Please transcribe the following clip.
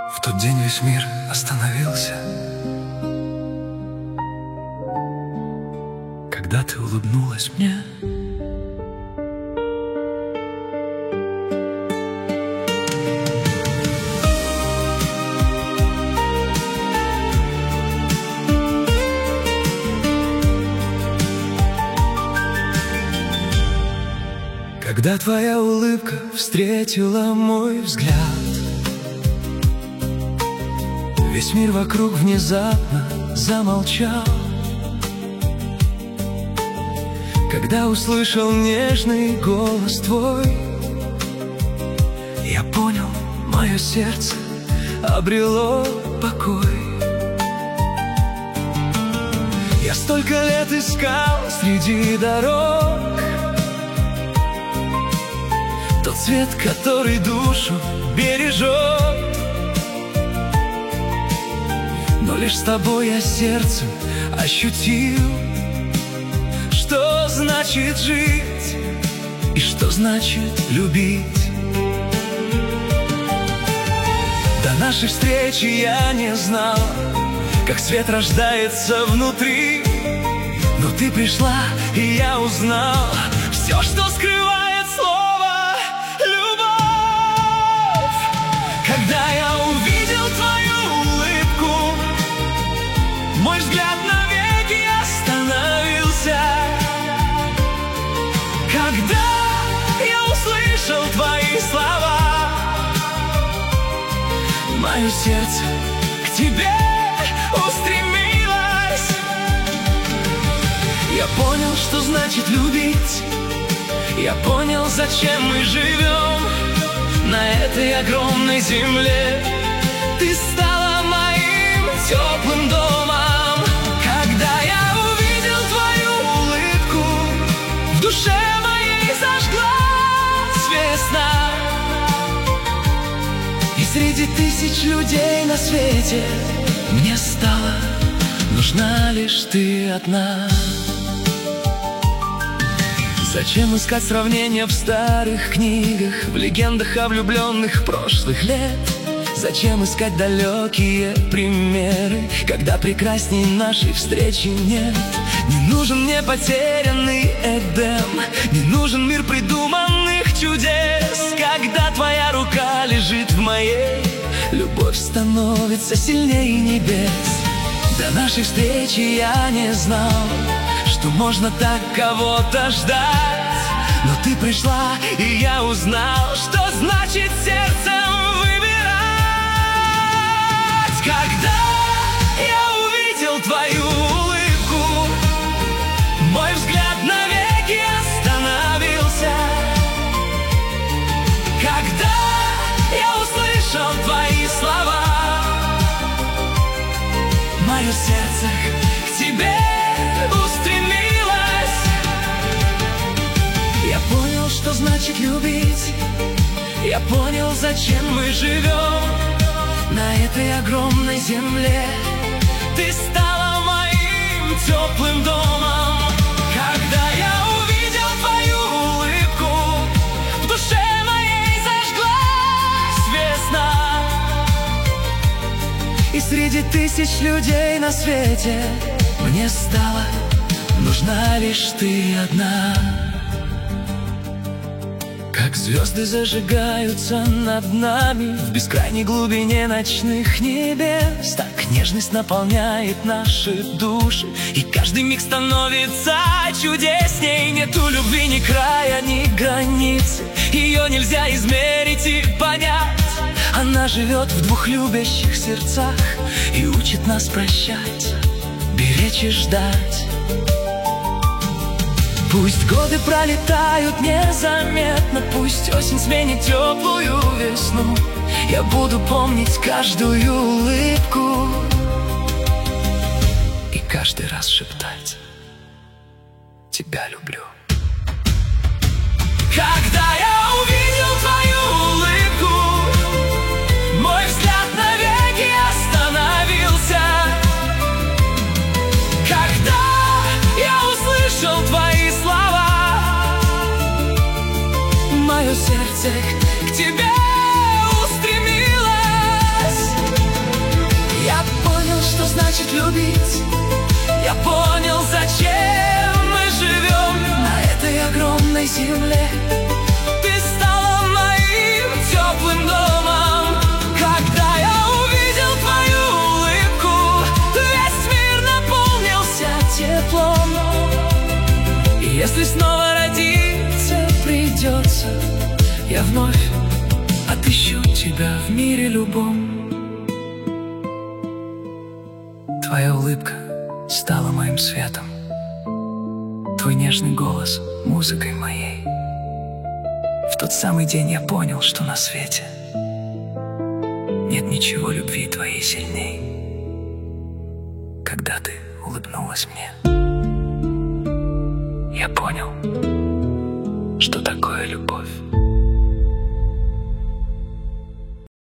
В тот день весь мир остановился, когда ты улыбнулась мне. Когда твоя улыбка встретила мой взгляд, весь мир вокруг внезапно замолчал. Когда услышал нежный голос твой, я понял, мое сердце обрело покой. Я столько лет искал среди дорог тот цвет, который душу бережет. Но лишь с тобой я сердцем ощутил, что значит жить и что значит любить. До нашей встречи я не знал, как свет рождается внутри. Но ты пришла, и я узнал все, что скрывает слово любовь. Когда я увидел твою улыбку, мой взгляд навеки остановился. Когда я услышал твои слова, мое сердце к тебе устремилось. Я понял, что значит любить. Я понял, зачем мы живем на этой огромной земле. Ты стала моим теплым домом. Когда я увидел твою улыбку, в душе моей зажглась весна. И среди тысяч людей на свете мне стала нужна лишь ты одна. Зачем искать сравнения в старых книгах, в легендах о влюбленных прошлых лет? Зачем искать далекие примеры, когда прекрасней нашей встречи нет? Не нужен мне потерянный Эдем, не нужен мир придуманных чудес. Когда твоя рука лежит в моей, любовь становится сильнее небес. До нашей встречи я не знал, что можно так кого-то ждать. Но ты пришла, и я узнал, что значит сердцем выбирать. Когда я увидел твою улыбку, мой взгляд навеки остановился. Когда я услышал твои слова, мое сердце к тебе устремилось. Я понял, что значит любить. Я понял, зачем мы живем на этой огромной земле. Ты стала моим теплым домом. Когда я увидел твою улыбку, в душе моей зажглась весна. И среди тысяч людей на свете мне стала нужна лишь ты одна. Как звезды зажигаются над нами в бескрайней глубине ночных небес, так нежность наполняет наши души, и каждый миг становится чудесней. Нету любви ни края, ни границы, ее нельзя измерить и понять. Она живет в двух любящих сердцах и учит нас прощать, беречь и ждать. Пусть годы пролетают незаметно, пусть осень сменит теплую весну, я буду помнить каждую улыбку и каждый раз шептать: тебя люблю. Когда я увидел твою улыбку, мой взгляд навеки остановился. Когда я услышал твои слова, мое сердце к тебе устремилось. значит любить. Я понял, зачем мы живем на этой огромной земле. Ты стала моим теплым домом. Когда я увидел твою улыбку, весь мир наполнился теплом. И если снова родиться придется, я вновь отыщу тебя в мире любом. Твоя улыбка стала моим светом, твой нежный голос — музыкой моей. В тот самый день я понял, что на свете нет ничего любви твоей сильней. Когда ты улыбнулась мне, я понял, что такое любовь.